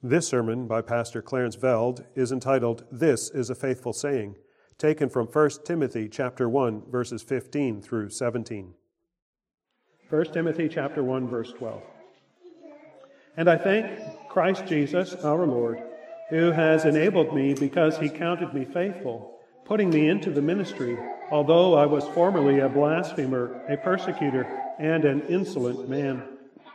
This sermon by Pastor Clarence Veld is entitled, "This is a Faithful Saying," taken from 1 Timothy chapter 1, verses 15 through 17. 1 Timothy chapter 1, verse 12. And I thank Christ Jesus, our Lord, who has enabled me because he counted me faithful, putting me into the ministry, although I was formerly a blasphemer, a persecutor, and an insolent man.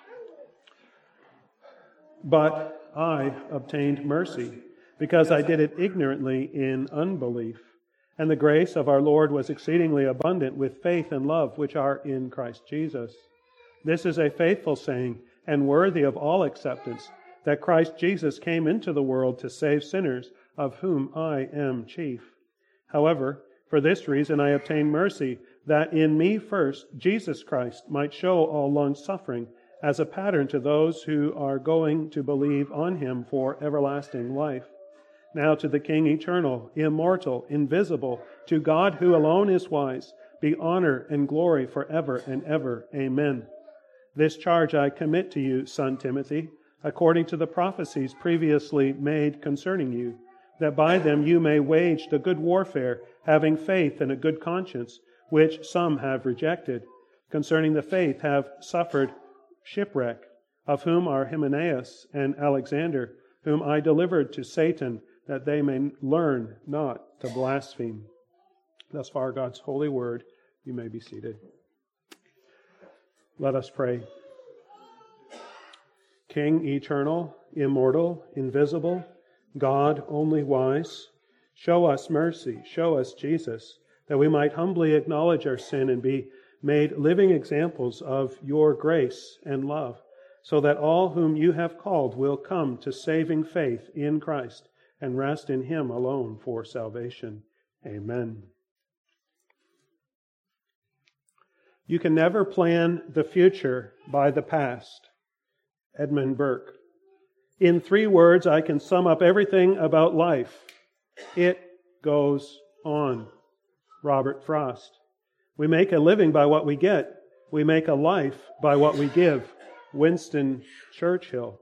But I obtained mercy, because I did it ignorantly in unbelief. And the grace of our Lord was exceedingly abundant with faith and love which are in Christ Jesus. This is a faithful saying, and worthy of all acceptance, that Christ Jesus came into the world to save sinners, of whom I am chief. However, for this reason I obtained mercy, that in me first Jesus Christ might show all long-suffering, as a pattern to those who are going to believe on him for everlasting life. Now to the King eternal, immortal, invisible, to God who alone is wise, be honor and glory forever and ever. Amen. This charge I commit to you, son Timothy, according to the prophecies previously made concerning you, that by them you may wage the good warfare, having faith and a good conscience, which some have rejected. Concerning the faith have suffered shipwreck, of whom are Hymenaeus and Alexander, whom I delivered to Satan, that they may learn not to blaspheme. Thus far, God's holy word. You may be seated. Let us pray. King eternal, immortal, invisible, God only wise, show us mercy, show us Jesus, that we might humbly acknowledge our sin and be made living examples of your grace and love, so that all whom you have called will come to saving faith in Christ and rest in him alone for salvation. Amen. You can never plan the future by the past. Edmund Burke. In 3 words, I can sum up everything about life. It goes on. Robert Frost. We make a living by what we get. We make a life by what we give. Winston Churchill.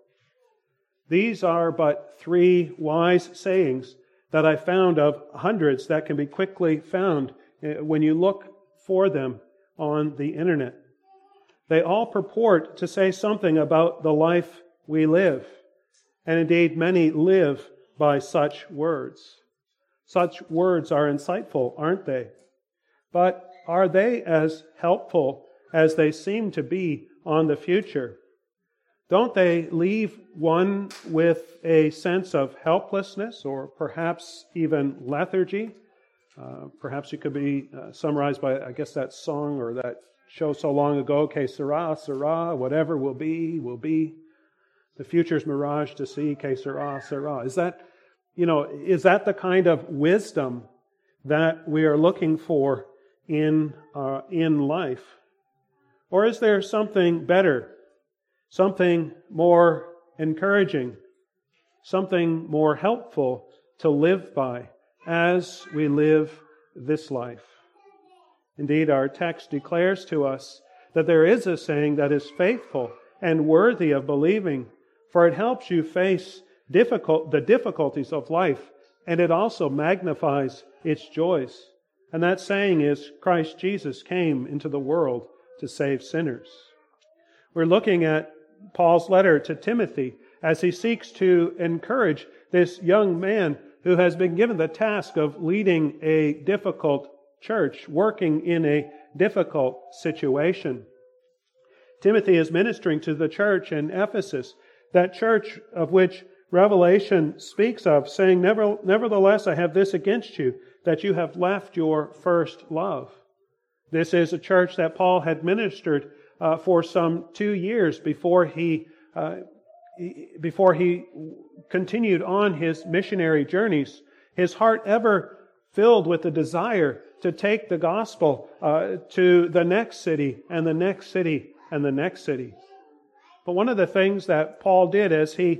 These are but 3 wise sayings that I found of hundreds that can be quickly found when you look for them on the internet. They all purport to say something about the life we live. And indeed, many live by such words. Such words are insightful, aren't they? But are they as helpful as they seem to be on the future? Don't they leave one with a sense of helplessness or perhaps even lethargy? Perhaps it could be summarized by, I guess, that song or that show so long ago, Que sera, sera, whatever will be, will be. The future's mirage to see, Que sera, sera. Is that the kind of wisdom that we are looking for in life? Or is there something better, something more encouraging, something more helpful to live by as we live this life? Indeed, our text declares to us that there is a saying that is faithful and worthy of believing, for it helps you face the difficulties of life, and it also magnifies its joys. And that saying is, Christ Jesus came into the world to save sinners. We're looking at Paul's letter to Timothy as he seeks to encourage this young man who has been given the task of leading a difficult church, working in a difficult situation. Timothy is ministering to the church in Ephesus, that church of which Revelation speaks of, saying, Nevertheless, I have this against you, that you have left your first love. This is a church that Paul had ministered for some 2 years before he continued on his missionary journeys, his heart ever filled with the desire to take the gospel to the next city and the next city and the next city. But one of the things that Paul did as he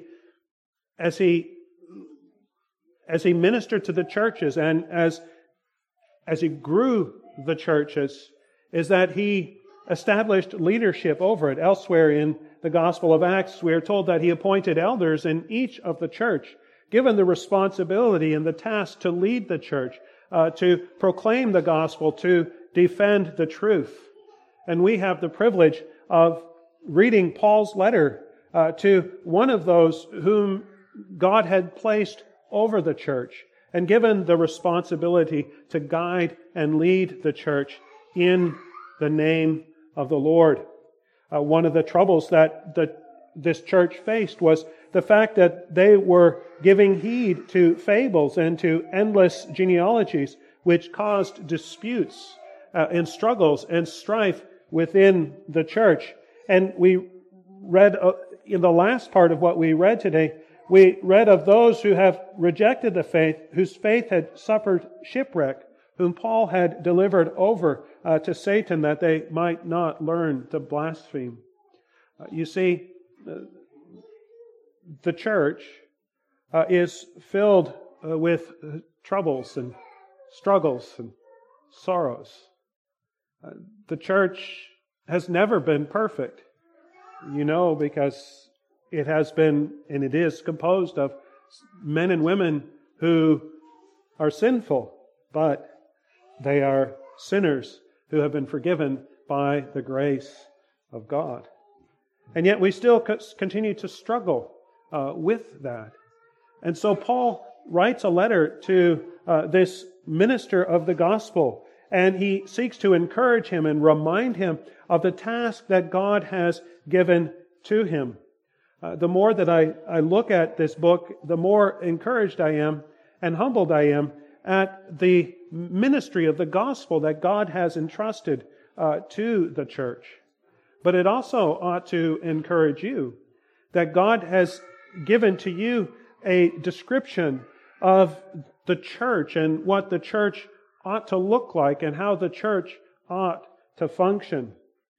ministered to the churches and as he grew the churches is that he established leadership over it. Elsewhere in the Gospel of Acts, we are told that he appointed elders in each of the church, given the responsibility and the task to lead the church, to proclaim the gospel, to defend the truth. And we have the privilege of reading Paul's letter to one of those whom God had placed over the church and given the responsibility to guide and lead the church in the name of the Lord. One of the troubles that this church faced was the fact that they were giving heed to fables and to endless genealogies, which caused disputes and struggles and strife within the church. And we read in the last part of what we read today, we read of those who have rejected the faith, whose faith had suffered shipwreck, whom Paul had delivered over to Satan that they might not learn to blaspheme. You see, the church is filled with troubles and struggles and sorrows. The church has never been perfect, because it has been, and it is composed of men and women who are sinful, but they are sinners who have been forgiven by the grace of God. And yet we still continue to struggle with that. And so Paul writes a letter to this minister of the gospel, and he seeks to encourage him and remind him of the task that God has given to him. The more that I look at this book, the more encouraged I am and humbled I am at the ministry of the gospel that God has entrusted to the church. But it also ought to encourage you that God has given to you a description of the church and what the church ought to look like and how the church ought to function.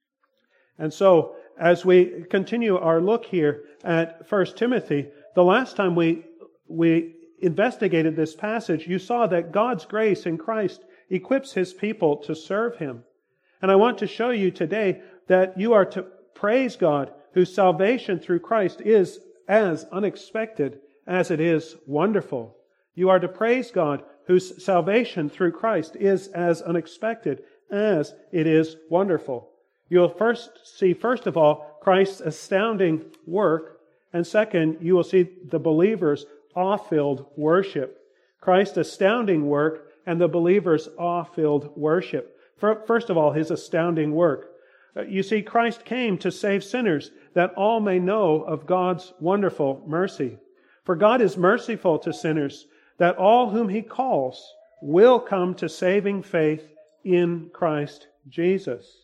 And so, as we continue our look here at 1 Timothy, the last time we investigated this passage, you saw that God's grace in Christ equips His people to serve Him. And I want to show you today that you are to praise God, whose salvation through Christ is as unexpected as it is wonderful. You are to praise God, whose salvation through Christ is as unexpected as it is wonderful. You'll see, first of all, Christ's astounding work, and second, you will see the believer's awe-filled worship. Christ's astounding work and the believer's awe-filled worship. First of all, His astounding work. You see, Christ came to save sinners, that all may know of God's wonderful mercy. For God is merciful to sinners, that all whom He calls will come to saving faith in Christ Jesus.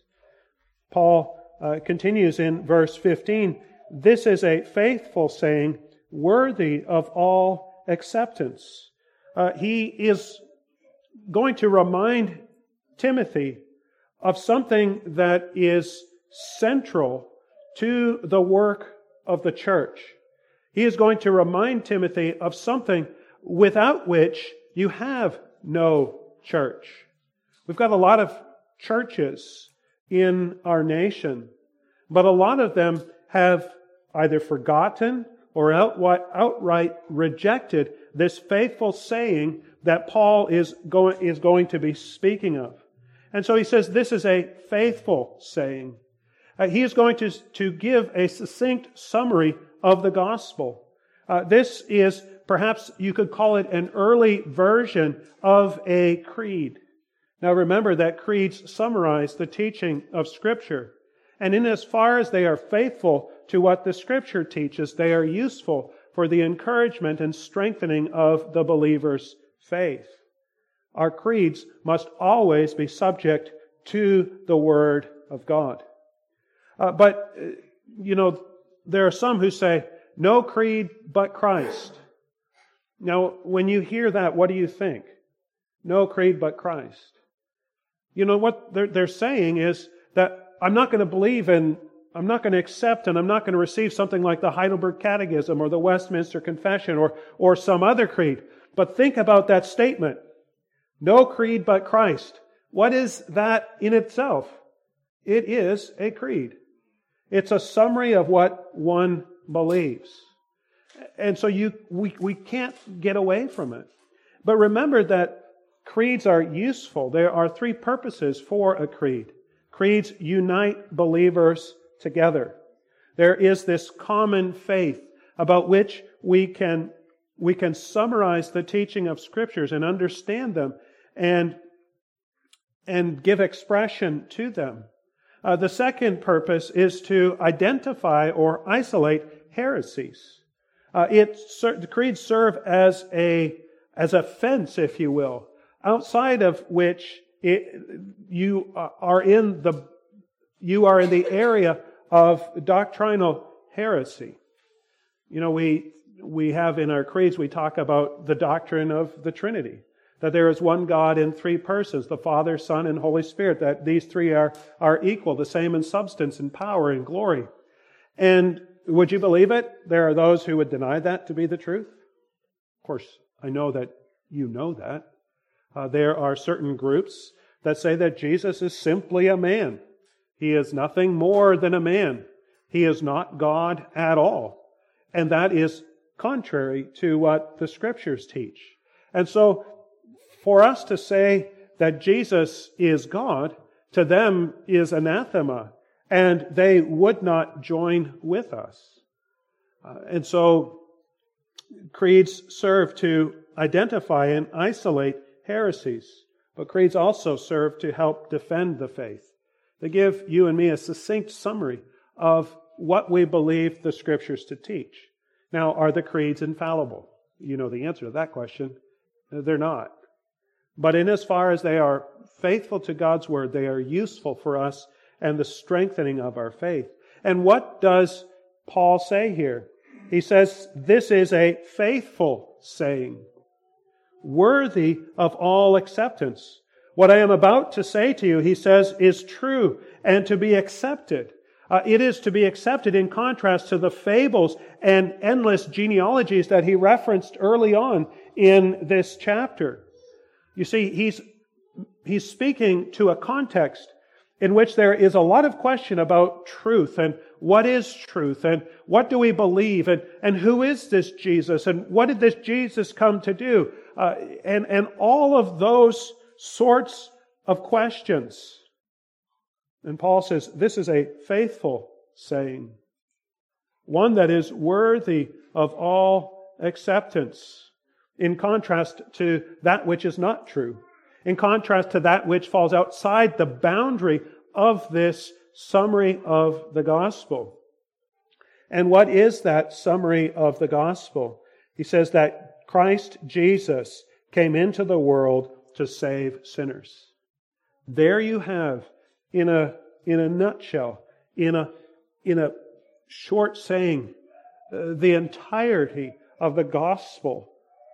Paul continues in verse 15, "This is a faithful saying, worthy of all acceptance." He is going to remind Timothy of something that is central to the work of the church. He is going to remind Timothy of something without which you have no church. We've got a lot of churches in our nation, but a lot of them have either forgotten or outright rejected this faithful saying that Paul is going to be speaking of. And so he says this is a faithful saying. He is going to give a succinct summary of the gospel. This is, perhaps you could call it, an early version of a creed. Now remember that creeds summarize the teaching of Scripture. And in as far as they are faithful to what the Scripture teaches, they are useful for the encouragement and strengthening of the believer's faith. Our creeds must always be subject to the Word of God. But there are some who say, no creed but Christ. Now, when you hear that, what do you think? No creed but Christ. You know, what they're saying is that I'm not going to believe in, I'm not going to accept, and I'm not going to receive something like the Heidelberg Catechism or the Westminster Confession or some other creed. But think about that statement. No creed but Christ. What is that in itself? It is a creed. It's a summary of what one believes. And so we can't get away from it. But remember that creeds are useful. There are three purposes for a creed. Creeds unite believers together. There is this common faith about which we can summarize the teaching of Scriptures and understand them and give expression to them. The second purpose is to identify or isolate heresies. The creeds serve as a fence, if you will, outside of which you are in the area of doctrinal heresy. You know, we have in our creeds, we talk about the doctrine of the Trinity, that there is one God in three persons, the Father, Son, and Holy Spirit, that these three are equal, the same in substance and power and glory. And would you believe it? There are those who would deny that to be the truth. Of course, I know that you know that. There are certain groups that say that Jesus is simply a man. He is nothing more than a man. He is not God at all. And that is contrary to what the Scriptures teach. And so, for us to say that Jesus is God, to them is anathema, and they would not join with us. And so, creeds serve to identify and isolate heresies, but creeds also serve to help defend the faith. They give you and me a succinct summary of what we believe the Scriptures to teach. Now, are the creeds infallible? You know the answer to that question. They're not. But in as far as they are faithful to God's Word, they are useful for us and the strengthening of our faith. And what does Paul say here? He says, this is a faithful saying, worthy of all acceptance. What I am about to say to you, he says, is true and to be accepted. It is to be accepted in contrast to the fables and endless genealogies that he referenced early on in this chapter. You see, he's speaking to a context in which there is a lot of question about truth and what is truth and what do we believe and who is this Jesus and what did this Jesus come to do? And all of those sorts of questions. And Paul says, this is a faithful saying, one that is worthy of all acceptance, in contrast to that which is not true, in contrast to that which falls outside the boundary of this summary of the gospel. And what is that summary of the gospel? He says that Christ Jesus came into the world to save sinners. There you have, in a nutshell, in a short saying, the entirety of the gospel,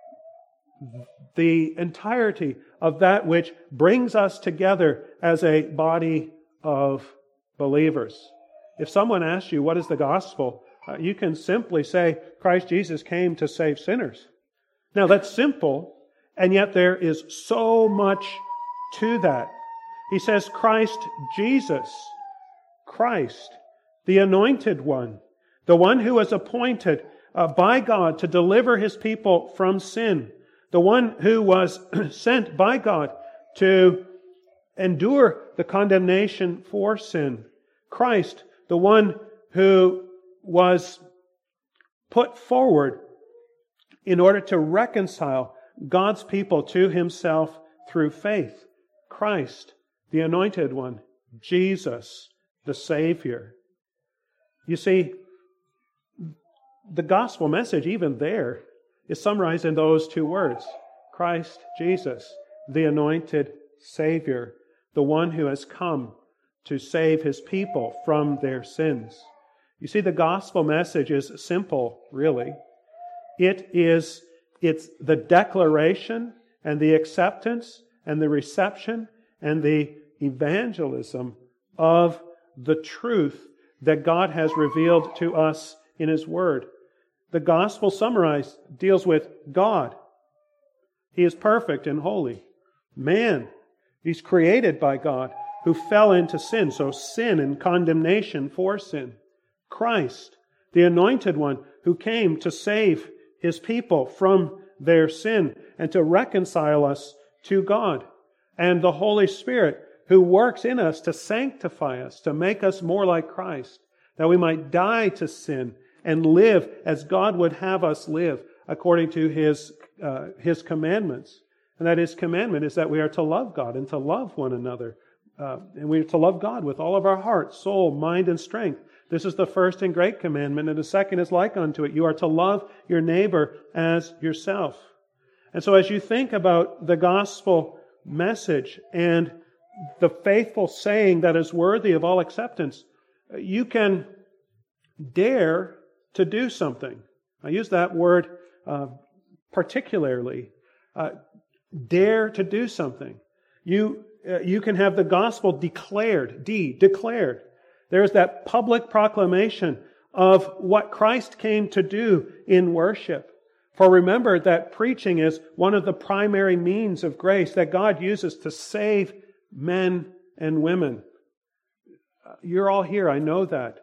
the entirety of that which brings us together as a body of believers. If someone asks you, what is the gospel? You can simply say, Christ Jesus came to save sinners. Now that's simple, and yet there is so much to that. He says, Christ Jesus, Christ, the Anointed One, the one who was appointed by God to deliver His people from sin, the one who was sent by God to endure the condemnation for sin. Christ, the one who was put forward in order to reconcile God's people to Himself through faith. Christ, the Anointed One, Jesus, the Savior. You see, the gospel message, even there, is summarized in those two words. Christ, Jesus, the Anointed Savior, the one who has come to save His people from their sins. You see, the gospel message is simple, really. It's the declaration and the acceptance and the reception and the evangelism of the truth that God has revealed to us in His Word. The gospel summarized deals with God. He is perfect and holy. Man, he's created by God, who fell into sin, so sin and condemnation for sin. Christ, the Anointed One, who came to save His people from their sin and to reconcile us to God. And the Holy Spirit, who works in us to sanctify us, to make us more like Christ, that we might die to sin and live as God would have us live according to His commandments. And that His commandment is that we are to love God and to love one another. And we are to love God with all of our heart, soul, mind, and strength. This is the first and great commandment, and the second is like unto it. You are to love your neighbor as yourself. And so as you think about the gospel message and the faithful saying that is worthy of all acceptance, you can dare to do something. I use that word particularly. Dare to do something. You can have the gospel declared. Declared. There's that public proclamation of what Christ came to do in worship. For remember that preaching is one of the primary means of grace that God uses to save men and women. You're all here, I know that.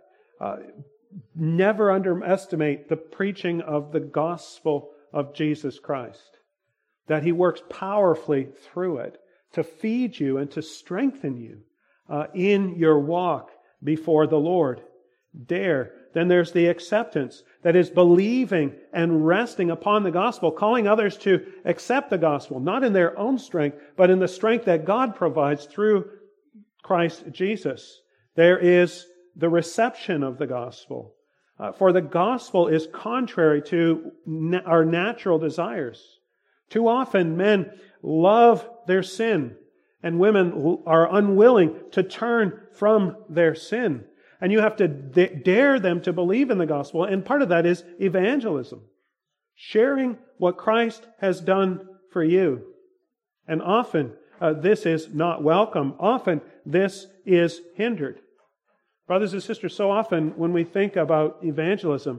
Never underestimate the preaching of the gospel of Jesus Christ. That He works powerfully through it to feed you and to strengthen you in your walk before the Lord. Dare. Then there's the acceptance, that is believing and resting upon the gospel, calling others to accept the gospel, not in their own strength, but in the strength that God provides through Christ Jesus. There is the reception of the gospel. For the gospel is contrary to our natural desires. Too often men love their sin, and women are unwilling to turn from their sin. And you have to dare them to believe in the gospel. And part of that is evangelism. Sharing what Christ has done for you. And often this is not welcome. Often this is hindered. Brothers and sisters, so often when we think about evangelism,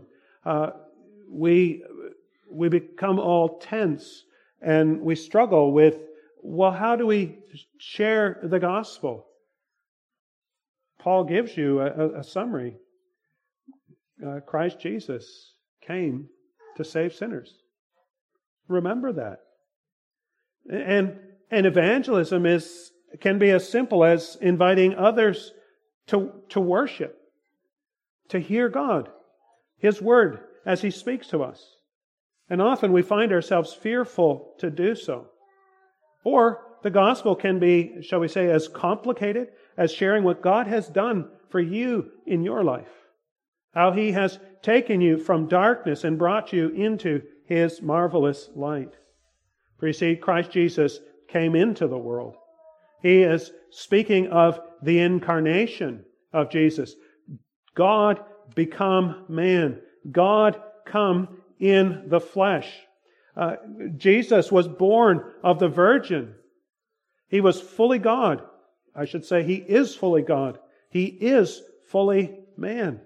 we become all tense and we struggle with, well, how do we share the gospel? Paul gives you a summary. Christ Jesus came to save sinners. Remember that. And evangelism can be as simple as inviting others to worship, to hear God, His Word as He speaks to us. And often we find ourselves fearful to do so. Or the gospel can be, shall we say, as complicated as sharing what God has done for you in your life. How He has taken you from darkness and brought you into His marvelous light. For you see, Christ Jesus came into the world. He is speaking of the incarnation of Jesus. God become man. God come in the flesh. Jesus was born of the Virgin. He was fully God. I should say He is fully God. He is fully man.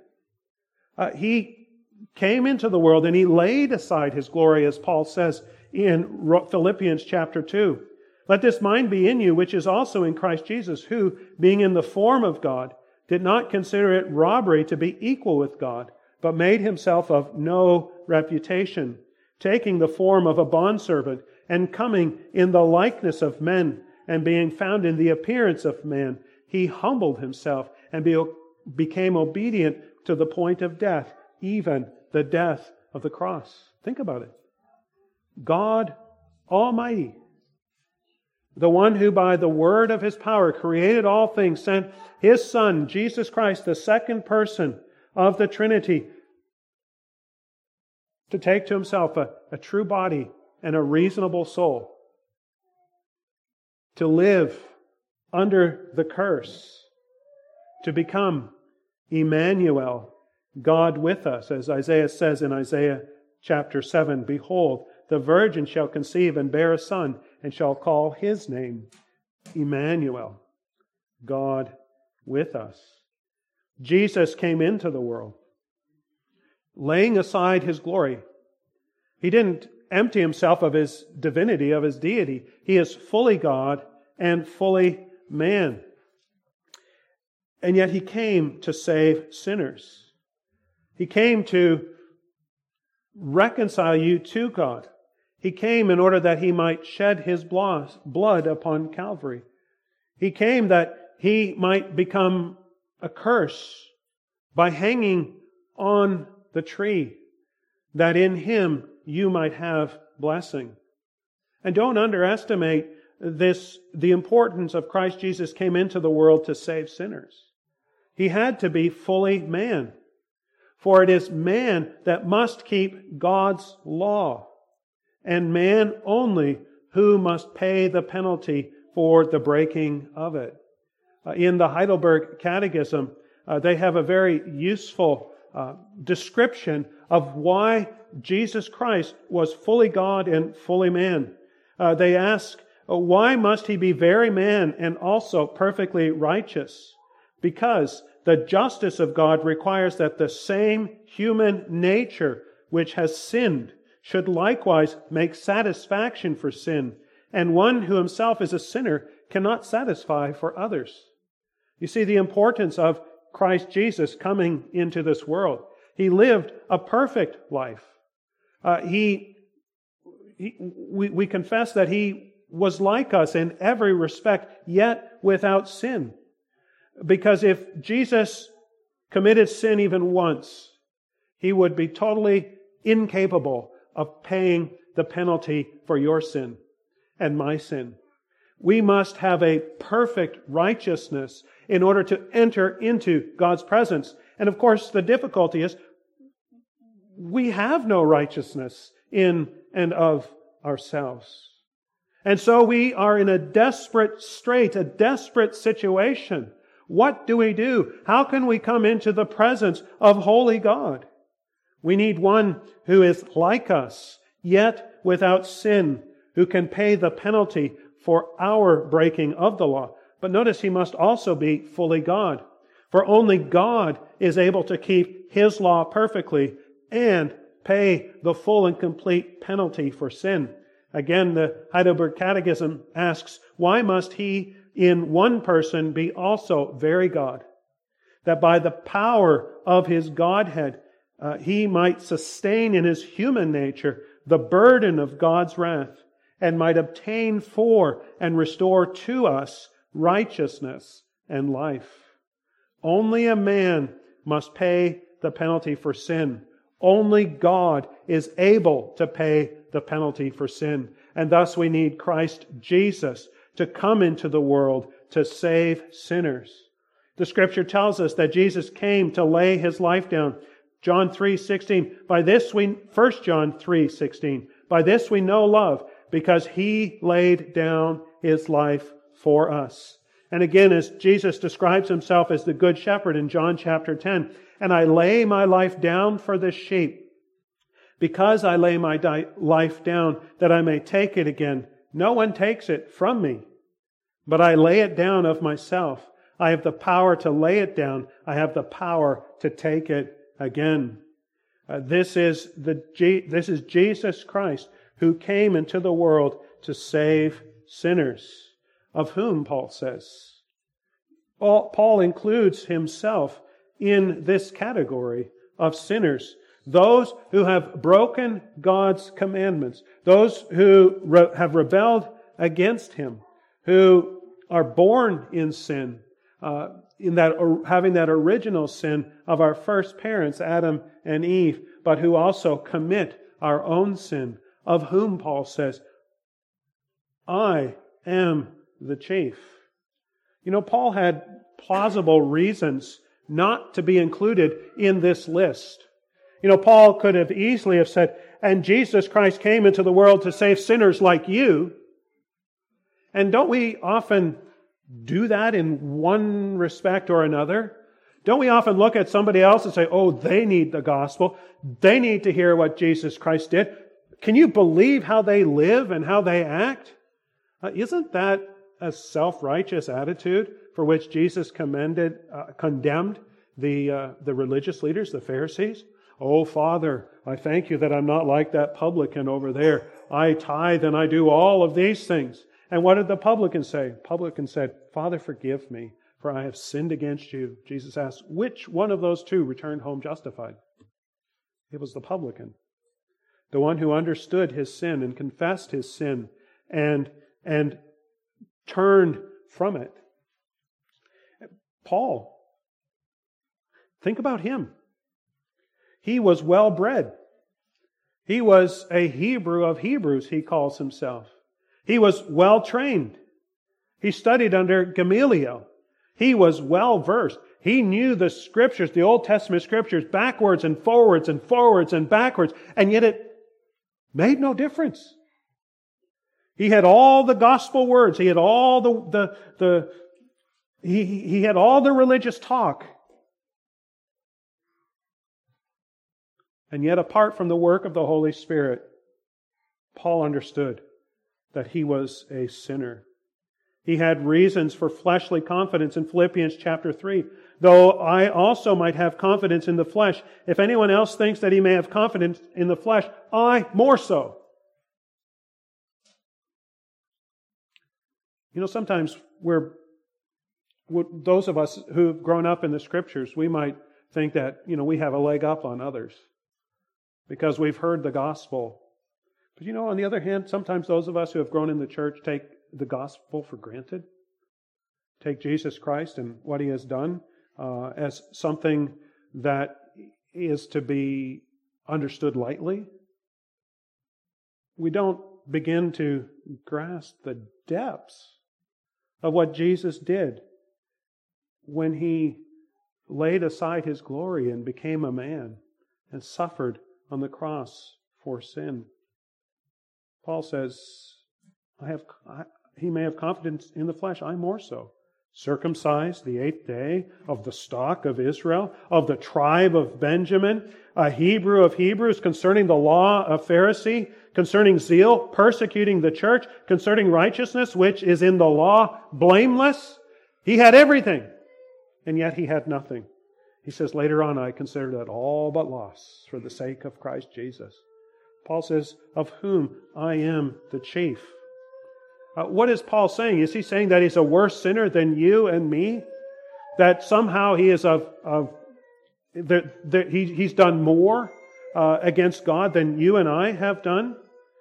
He came into the world and He laid aside His glory, as Paul says in Philippians chapter 2. Let this mind be in you, which is also in Christ Jesus, who, being in the form of God, did not consider it robbery to be equal with God, but made Himself of no reputation, taking the form of a bondservant, and coming in the likeness of men, and being found in the appearance of man, He humbled Himself and became obedient to the point of death, even the death of the cross. Think about it. God Almighty, the one who by the word of His power created all things, sent His Son, Jesus Christ, the second person of the Trinity, to take to Himself a true body and a reasonable soul, to live under the curse, to become Emmanuel, God with us, as Isaiah says in Isaiah chapter 7, "Behold, the virgin shall conceive and bear a son, and shall call His name Emmanuel," God with us. Jesus came into the world, laying aside His glory. He didn't empty Himself of His divinity, of His deity. He is fully God and fully man. And yet He came to save sinners. He came to reconcile you to God. He came in order that He might shed His blood upon Calvary. He came that He might become a curse by hanging on the tree, that in Him you might have blessing. And don't underestimate the importance of Christ Jesus came into the world to save sinners. He had to be fully man. For it is man that must keep God's law, and man only who must pay the penalty for the breaking of it. In the Heidelberg Catechism, they have a very useful description of why Jesus Christ was fully God and fully man. They ask, why must He be very man and also perfectly righteous? Because the justice of God requires that the same human nature which has sinned should likewise make satisfaction for sin, and one who himself is a sinner cannot satisfy for others. You see the importance of Christ Jesus coming into this world. He lived a perfect life. We confess that He was like us in every respect, yet without sin. Because if Jesus committed sin even once, He would be totally incapable of paying the penalty for your sin and my sin. We must have a perfect righteousness in order to enter into God's presence. And of course, the difficulty is we have no righteousness in and of ourselves. And so we are in a desperate strait, a desperate situation. What do we do? How can we come into the presence of holy God? We need one who is like us, yet without sin, who can pay the penalty for our breaking of the law. But notice He must also be fully God. For only God is able to keep His law perfectly and pay the full and complete penalty for sin. Again, the Heidelberg Catechism asks, why must He in one person be also very God? That by the power of His Godhead, He might sustain in His human nature the burden of God's wrath, and might obtain for and restore to us righteousness and life. Only a man must pay the penalty for sin. Only God is able to pay the penalty for sin. And thus we need Christ Jesus to come into the world to save sinners. The Scripture tells us that Jesus came to lay His life down. John 3:16. 1 John 3:16. By this we know love, because He laid down His life for us. And again, as Jesus describes Himself as the Good Shepherd in John chapter 10, and I lay my life down for the sheep. Because I lay my life down, that I may take it again. No one takes it from me, but I lay it down of myself. I have the power to lay it down. I have the power to take it again. This is Jesus Christ, who came into the world to save sinners, of whom Paul says. Paul includes himself in this category of sinners. Those who have broken God's commandments, those who have rebelled against Him, who are born in sin, having that original sin of our first parents, Adam and Eve, but who also commit our own sin, of whom Paul says, I am the chief. You know, Paul had plausible reasons not to be included in this list. You know, Paul could have easily have said, and Jesus Christ came into the world to save sinners like you. And don't we often do that in one respect or another? Don't we often look at somebody else and say, oh, they need the gospel. They need to hear what Jesus Christ did. Can you believe how they live and how they act? Isn't that a self-righteous attitude for which Jesus condemned the religious leaders, the Pharisees? Oh, Father, I thank You that I'm not like that publican over there. I tithe and I do all of these things. And what did the publican say? Publican said, Father, forgive me, for I have sinned against You. Jesus asked, which one of those two returned home justified? It was the publican, the one who understood his sin and confessed his sin and turned from it. Paul, think about him. He was well bred. He was a Hebrew of Hebrews, he calls himself. He was well trained. He studied under Gamaliel. He was well versed. He knew the Scriptures, the Old Testament Scriptures, backwards and forwards and forwards and backwards, and yet it made no difference. He had all the gospel words. He had all he had all the religious talk. And yet, apart from the work of the Holy Spirit, Paul understood that he was a sinner. He had reasons for fleshly confidence in Philippians chapter 3. Though I also might have confidence in the flesh, if anyone else thinks that he may have confidence in the flesh, I more so. You know, sometimes those of us who've grown up in the Scriptures, we might think that, we have a leg up on others because we've heard the gospel. But on the other hand, sometimes those of us who have grown in the church take the gospel for granted. Take Jesus Christ and what He has done as something that is to be understood lightly. We don't begin to grasp the depths of what Jesus did when He laid aside His glory and became a man and suffered on the cross for sin. Paul says, he may have confidence in the flesh, I more so. Circumcised the 8th day, of the stock of Israel, of the tribe of Benjamin, a Hebrew of Hebrews, concerning the law, a Pharisee, concerning zeal, persecuting the church, concerning righteousness, which is in the law, blameless. He had everything, and yet he had nothing. He says, later on, I consider that all but loss for the sake of Christ Jesus. Paul says, of whom I am the chief. What is Paul saying? Is he saying that he's a worse sinner than you and me? That somehow he is he's done more against God than you and I have done?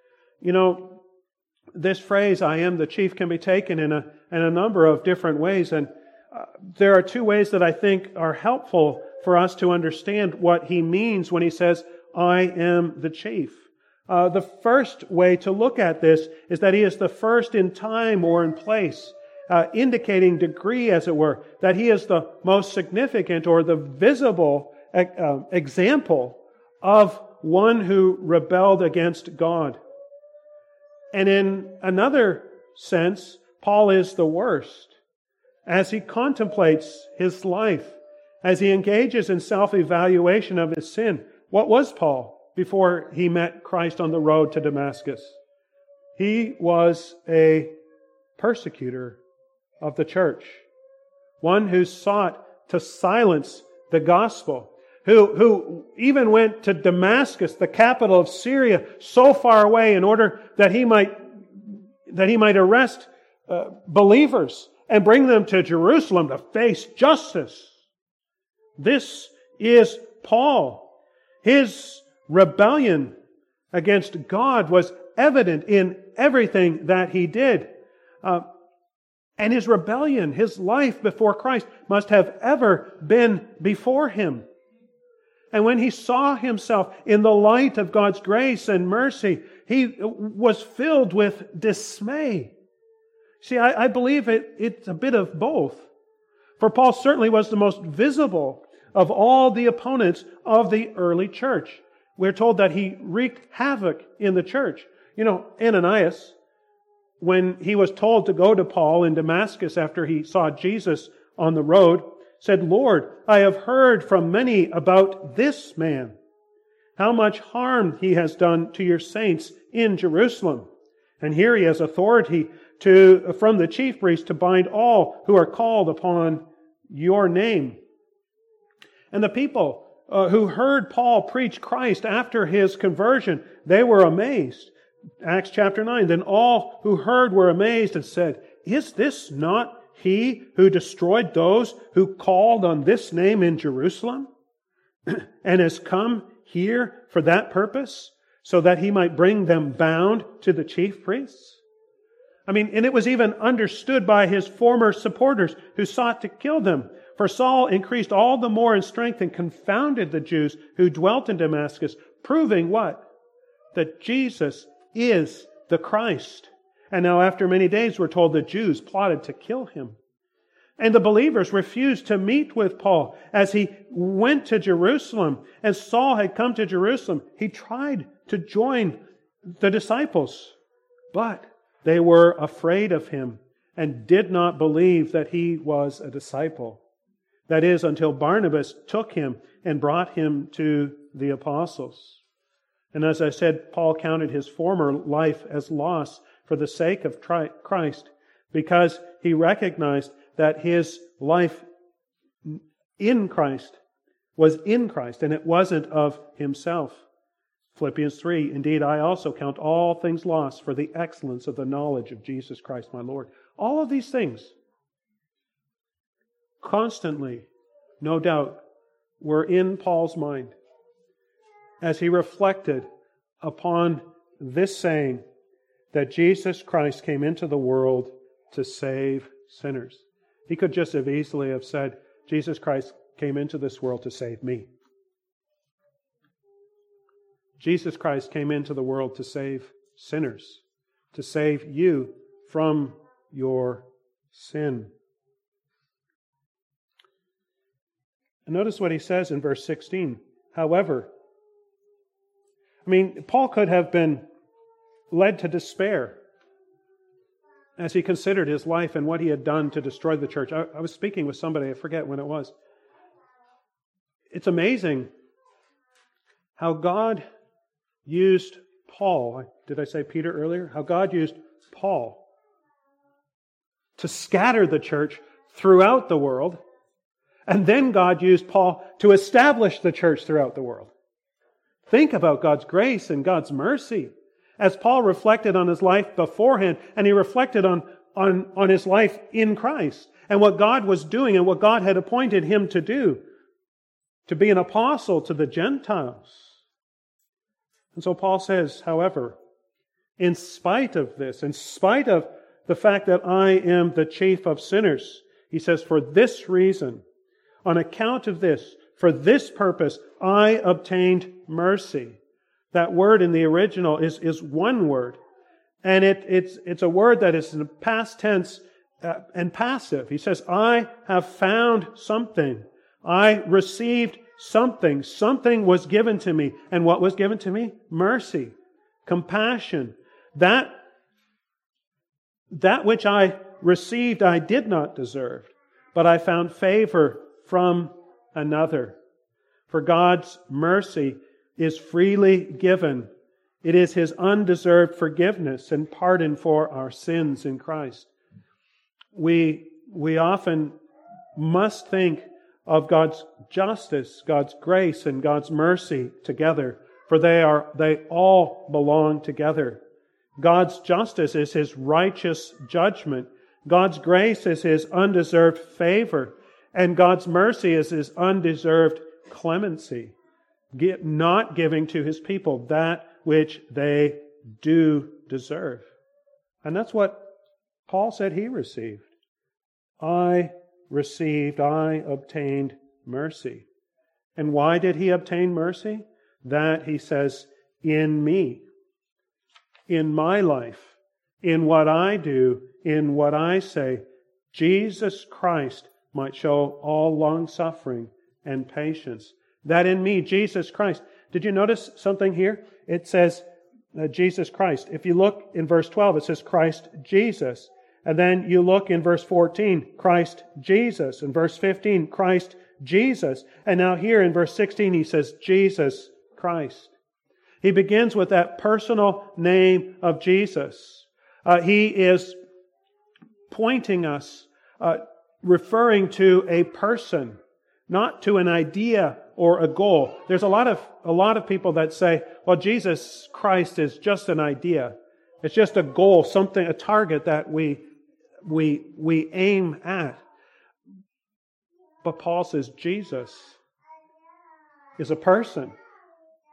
This phrase, I am the chief, can be taken in a number of different ways. And there are two ways that I think are helpful for us to understand what he means when he says, I am the chief. The first way to look at this is that he is the first in time or in place, indicating degree, as it were, that he is the most significant or the visible example of one who rebelled against God. And in another sense, Paul is the worst. As he contemplates his life, as he engages in self-evaluation of his sin, what was Paul before he met Christ on the road to Damascus? He was a persecutor of the church, one who sought to silence the gospel, who even went to Damascus, the capital of Syria, so far away in order that he might arrest believers and bring them to Jerusalem to face justice. This is Paul. His rebellion against God was evident in everything that he did. And his rebellion, his life before Christ, must have ever been before him. And when he saw himself in the light of God's grace and mercy, he was filled with dismay. See, I believe it's a bit of both. For Paul certainly was the most visible of all the opponents of the early church. We're told that he wreaked havoc in the church. Ananias, when he was told to go to Paul in Damascus after he saw Jesus on the road, said, Lord, I have heard from many about this man, how much harm he has done to your saints in Jerusalem. And here he has authority from the chief priest to bind all who are called upon your name. And the people who heard Paul preach Christ after his conversion, they were amazed. Acts chapter 9, then all who heard were amazed and said, is this not he who destroyed those who called on this name in Jerusalem and has come here for that purpose, so that he might bring them bound to the chief priests? I mean, and it was even understood by his former supporters who sought to kill them. For Saul increased all the more in strength and confounded the Jews who dwelt in Damascus, proving what? That Jesus is the Christ. And now after many days, we're told the Jews plotted to kill him. And the believers refused to meet with Paul as he went to Jerusalem. As Saul had come to Jerusalem, he tried to join the disciples, but they were afraid of him and did not believe that he was a disciple. That is, until Barnabas took him and brought him to the apostles. And as I said, Paul counted his former life as loss for the sake of Christ, because he recognized that his life in Christ was in Christ, and it wasn't of himself. Philippians 3, indeed, I also count all things lost for the excellence of the knowledge of Jesus Christ my Lord. All of these things, constantly, no doubt, were in Paul's mind as he reflected upon this saying that Jesus Christ came into the world to save sinners. He could just as easily have said, Jesus Christ came into this world to save me. Jesus Christ came into the world to save sinners, to save you from your sin. And notice what he says in verse 16. However, Paul could have been led to despair as he considered his life and what he had done to destroy the church. I was speaking with somebody, I forget when it was. It's amazing how God used Paul. Did I say Peter earlier? How God used Paul to scatter the church throughout the world, and then God used Paul to establish the church throughout the world. Think about God's grace and God's mercy. As Paul reflected on his life beforehand, and he reflected on his life in Christ, and what God was doing and what God had appointed him to do, to be an apostle to the Gentiles. And so Paul says, however, in spite of this, in spite of the fact that I am the chief of sinners, he says, for this reason, on account of this, for this purpose, I obtained mercy. That word in the original is one word. And it's a word that is in the past tense and passive. He says, I have found something. I received something. Something was given to me. And what was given to me? Mercy. Compassion. That which I received I did not deserve, but I found favor from another. For God's mercy is freely given. It is His undeserved forgiveness and pardon for our sins in Christ. We often must think of God's justice, God's grace, and God's mercy together, for they all belong together. God's justice is His righteous judgment. God's grace is His undeserved favor. And God's mercy is His undeserved clemency, not giving to His people that which they do deserve. And that's what Paul said he received. I obtained mercy. And why did he obtain mercy? That, he says, in me, in my life, in what I do, in what I say, Jesus Christ might show all long-suffering and patience. That in me, Jesus Christ. Did you notice something here? It says Jesus Christ. If you look in verse 12, it says Christ Jesus. And then you look in verse 14, Christ Jesus. In verse 15, Christ Jesus. And now here in verse 16, he says Jesus Christ. He begins with that personal name of Jesus. He is pointing us, referring to a person, not to an idea or a goal. There's a lot of people that say, well, Jesus Christ is just an idea. It's just a goal, something, a target that we aim at. But Paul says Jesus is a person.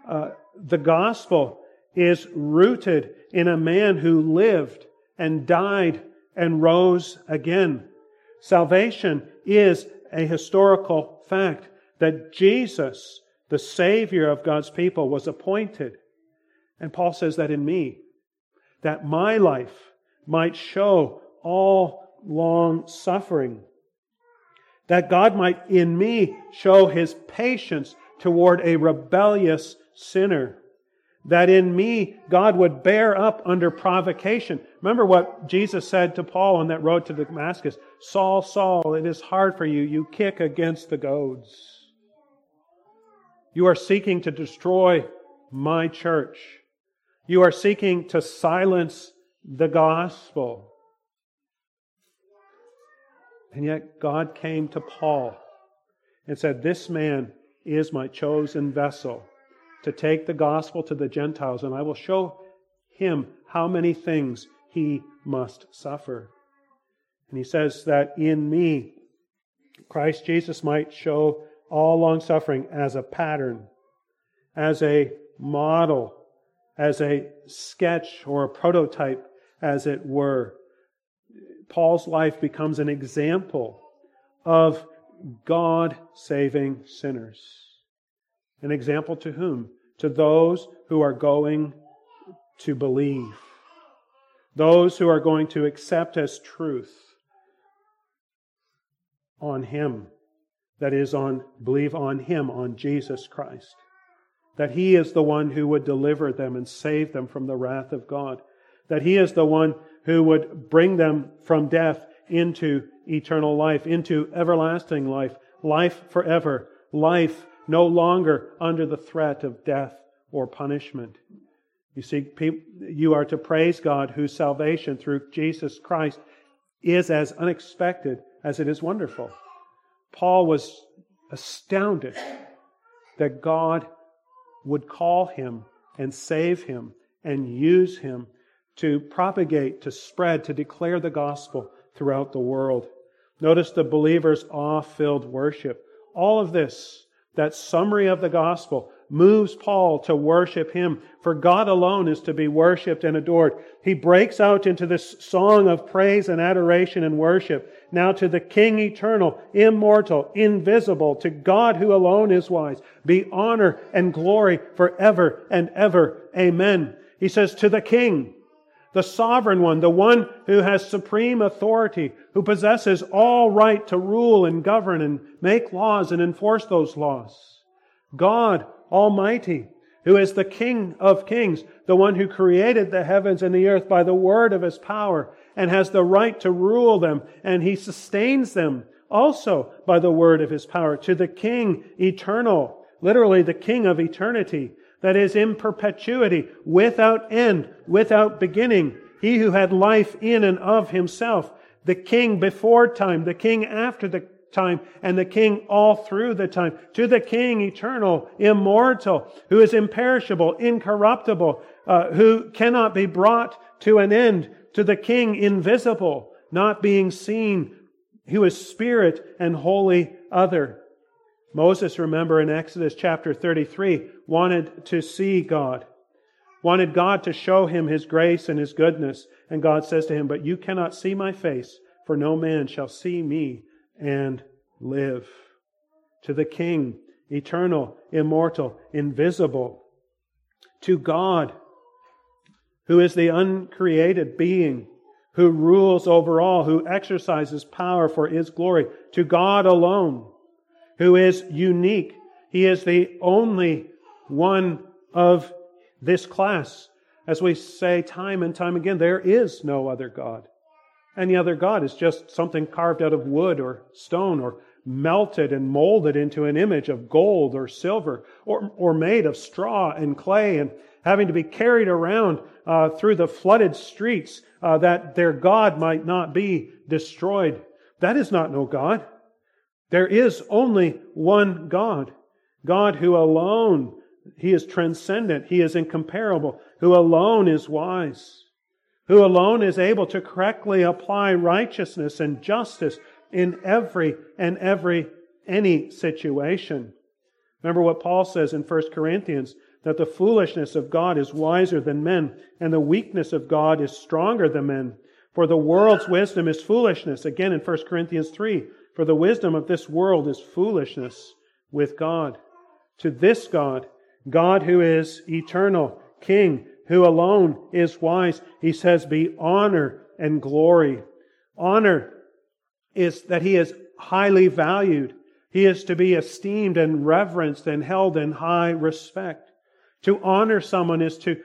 The gospel is rooted in a man who lived and died and rose again. Salvation is a historical fact that Jesus, the Savior of God's people, was appointed. And Paul says that in me, that my life might show all long suffering, that God might in me show His patience toward a rebellious sinner, that in me God would bear up under provocation. Remember what Jesus said to Paul on that road to Damascus, Saul, Saul, it is hard for you. You kick against the goads. You are seeking to destroy my church. You are seeking to silence the gospel. And yet God came to Paul and said, this man is my chosen vessel to take the gospel to the Gentiles, and I will show him how many things he must suffer. And he says that in me, Christ Jesus might show all long suffering as a pattern, as a model, as a sketch or a prototype, as it were. Paul's life becomes an example of God saving sinners. An example to whom? To those who are going to believe. Those who are going to accept as truth on Him. That is, believe on Him, on Jesus Christ. That He is the one who would deliver them and save them from the wrath of God. That He is the one who would bring them from death into eternal life, into everlasting life, life forever, life no longer under the threat of death or punishment. You see, you are to praise God whose salvation through Jesus Christ is as unexpected as it is wonderful. Paul was astounded that God would call him and save him and use him to propagate, to spread, to declare the gospel throughout the world. Notice the believer's awe-filled worship. All of this, that summary of the gospel, moves Paul to worship Him. For God alone is to be worshipped and adored. He breaks out into this song of praise and adoration and worship. Now to the King eternal, immortal, invisible, to God who alone is wise, be honor and glory forever and ever. Amen. He says, to the King, the sovereign one, the one who has supreme authority, who possesses all right to rule and govern and make laws and enforce those laws. God Almighty, who is the King of kings, the one who created the heavens and the earth by the word of His power and has the right to rule them, and He sustains them also by the word of His power. To the King eternal, literally the King of eternity, that is in perpetuity, without end, without beginning. He who had life in and of Himself, the King before time, the King after the time, and the King all through the time. To the King eternal, immortal, who is imperishable, incorruptible, who cannot be brought to an end. To the King invisible, not being seen, who is spirit and wholly other. Moses, remember in Exodus chapter 33, wanted to see God. Wanted God to show him His grace and His goodness. And God says to him, but you cannot see my face, for no man shall see me and live. To the King, eternal, immortal, invisible. To God, who is the uncreated being, who rules over all, who exercises power for His glory. To God alone, who is unique. He is the only one of this class. As we say time and time again, there is no other God. Any other God is just something carved out of wood or stone or melted and molded into an image of gold or silver or made of straw and clay and having to be carried around through the flooded streets that their God might not be destroyed. That is not no God. There is only one God. God who alone, He is transcendent, He is incomparable, who alone is wise, who alone is able to correctly apply righteousness and justice in any situation. Remember what Paul says in 1 Corinthians, that the foolishness of God is wiser than men, and the weakness of God is stronger than men. For the world's wisdom is foolishness. Again in 1 Corinthians 3, for the wisdom of this world is foolishness with God. To this God, God who is eternal, King, who alone is wise, He says, be honor and glory. Honor is that He is highly valued. He is to be esteemed and reverenced and held in high respect. To honor someone is to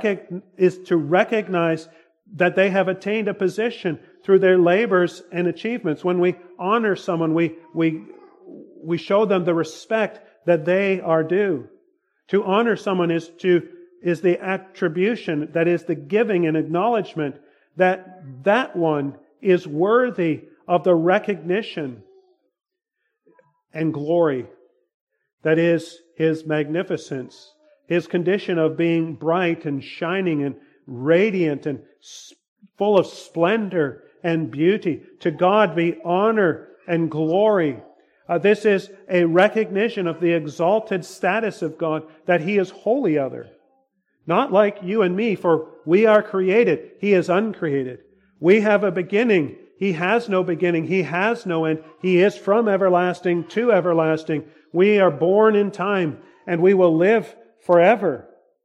recognize that they have attained a position through their labors and achievements. When we honor someone, we show them the respect that they are due. To honor someone is the attribution, that is the giving and acknowledgement that one is worthy of the recognition and glory that is His magnificence, His condition of being bright and shining and radiant and full of splendor and beauty. To God be honor and glory. This is a recognition of the exalted status of God, that He is wholly other. Not like you and me, for we are created. He is uncreated. We have a beginning. He has no beginning. He has no end. He is from everlasting to everlasting. We are born in time, and we will live forever.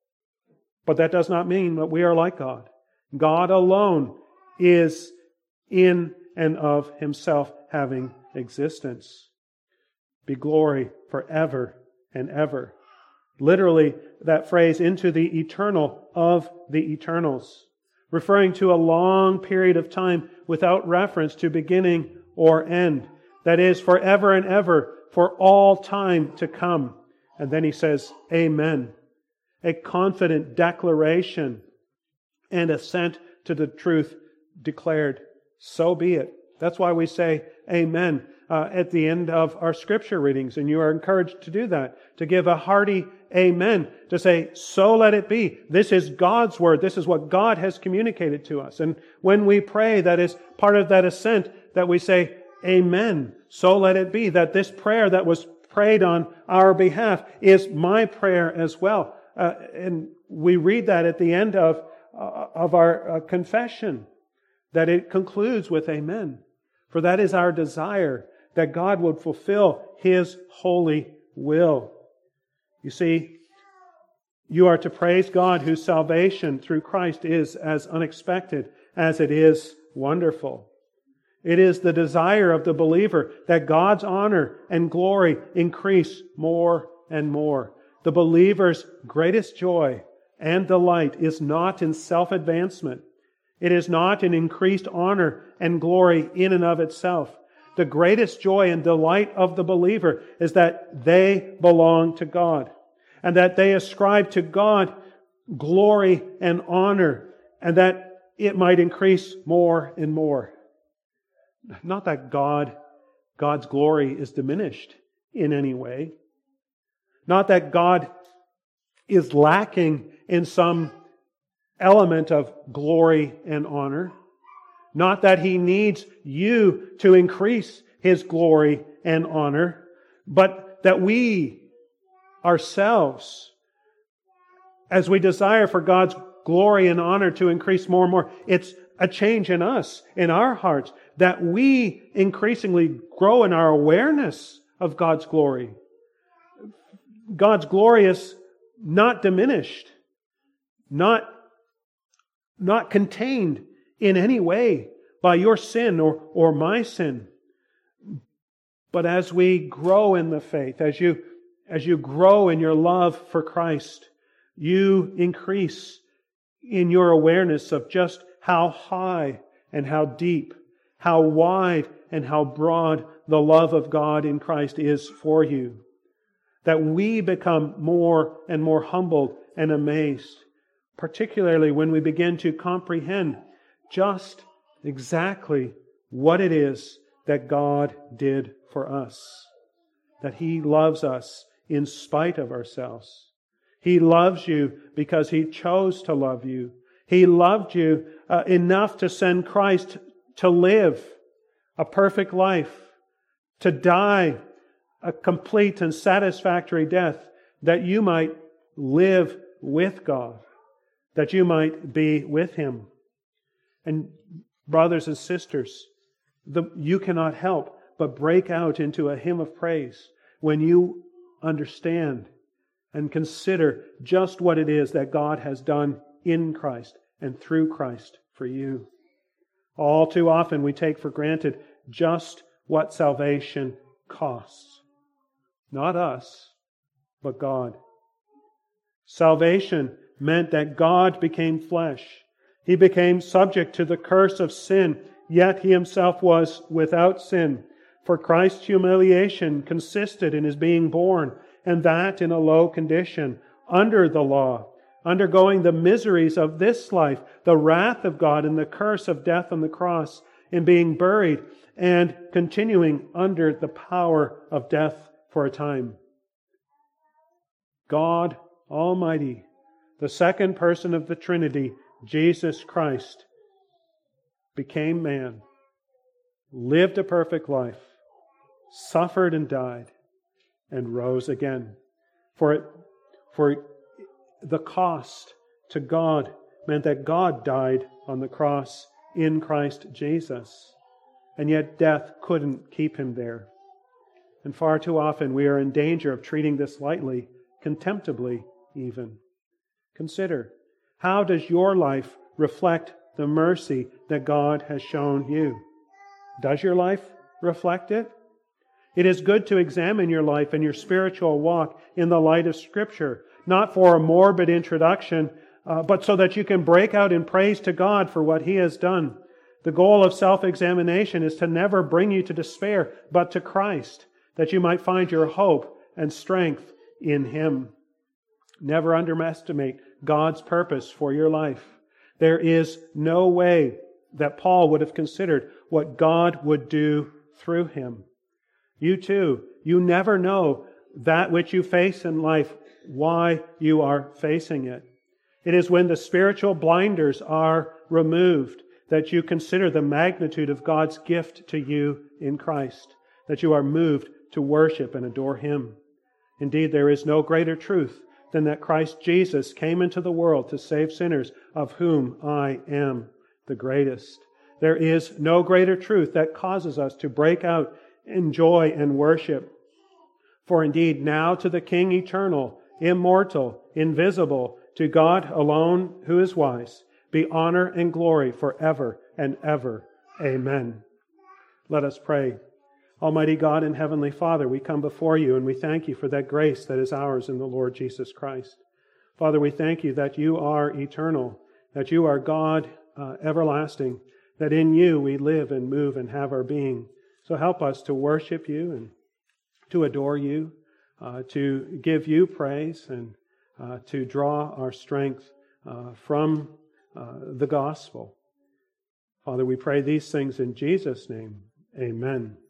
But that does not mean that we are like God. God alone is in and of Himself having existence. Be glory forever and ever. Literally, that phrase, into the eternal of the eternals, referring to a long period of time without reference to beginning or end. That is, forever and ever, for all time to come. And then He says, Amen. A confident declaration and assent to the truth declared. So be it. That's why we say Amen at the end of our Scripture readings. And you are encouraged to do that, to give a hearty Amen, to say, so let it be. This is God's Word. This is what God has communicated to us. And when we pray, that is part of that assent, that we say, Amen, so let it be. That this prayer that was prayed on our behalf is my prayer as well. And we read that at the end of our confession, that it concludes with Amen. For that is our desire, that God would fulfill His holy will. You see, you are to praise God, whose salvation through Christ is as unexpected as it is wonderful. It is the desire of the believer that God's honor and glory increase more and more. The believer's greatest joy and delight is not in self-advancement. It is not in increased honor and glory in and of itself. The greatest joy and delight of the believer is that they belong to God, and that they ascribe to God glory and honor, and that it might increase more and more. Not that God's glory is diminished in any way. Not that God is lacking in some element of glory and honor. Not that He needs you to increase His glory and honor, but that we ourselves, as we desire for God's glory and honor to increase more and more, it's a change in us, in our hearts, that we increasingly grow in our awareness of God's glory. God's glory is not diminished, not contained in any way by your sin or my sin. But as we grow in the faith, as you grow in your love for Christ, you increase in your awareness of just how high and how deep, how wide and how broad the love of God in Christ is for you. That we become more and more humbled and amazed, particularly when we begin to comprehend just exactly what it is that God did for us. That He loves us in spite of ourselves. He loves you because He chose to love you. He loved you enough to send Christ to live a perfect life, to die a complete and satisfactory death, that you might live with God, that you might be with Him. And brothers and sisters, you cannot help but break out into a hymn of praise when you understand and consider just what it is that God has done in Christ and through Christ for you. All too often we take for granted just what salvation costs. Not us, but God. Salvation meant that God became flesh. He became subject to the curse of sin, yet He Himself was without sin. For Christ's humiliation consisted in His being born, and that in a low condition, under the law, undergoing the miseries of this life, the wrath of God and the curse of death on the cross, in being buried and continuing under the power of death for a time. God Almighty, the second person of the Trinity, Jesus Christ, became man, lived a perfect life, suffered and died, and rose again. For the cost to God meant that God died on the cross in Christ Jesus. And yet death couldn't keep Him there. And far too often we are in danger of treating this lightly, contemptibly even. Consider, how does your life reflect the mercy that God has shown you? Does your life reflect it? It is good to examine your life and your spiritual walk in the light of Scripture, not for a morbid introduction, but so that you can break out in praise to God for what He has done. The goal of self-examination is to never bring you to despair, but to Christ, that you might find your hope and strength in Him. Never underestimate God's purpose for your life. There is no way that Paul would have considered what God would do through him. You too, you never know that which you face in life, why you are facing it. It is when the spiritual blinders are removed that you consider the magnitude of God's gift to you in Christ, that you are moved to worship and adore Him. Indeed, there is no greater truth than that Christ Jesus came into the world to save sinners, of whom I am the greatest. There is no greater truth that causes us to break out in joy and worship. For indeed, now to the King eternal, immortal, invisible, to God alone who is wise, be honor and glory forever and ever. Amen. Let us pray. Almighty God and Heavenly Father, we come before You and we thank You for that grace that is ours in the Lord Jesus Christ. Father, we thank You that You are eternal, that You are God everlasting, that in You we live and move and have our being. So help us to worship You and to adore You, to give You praise and to draw our strength from the gospel. Father, we pray these things in Jesus' name. Amen.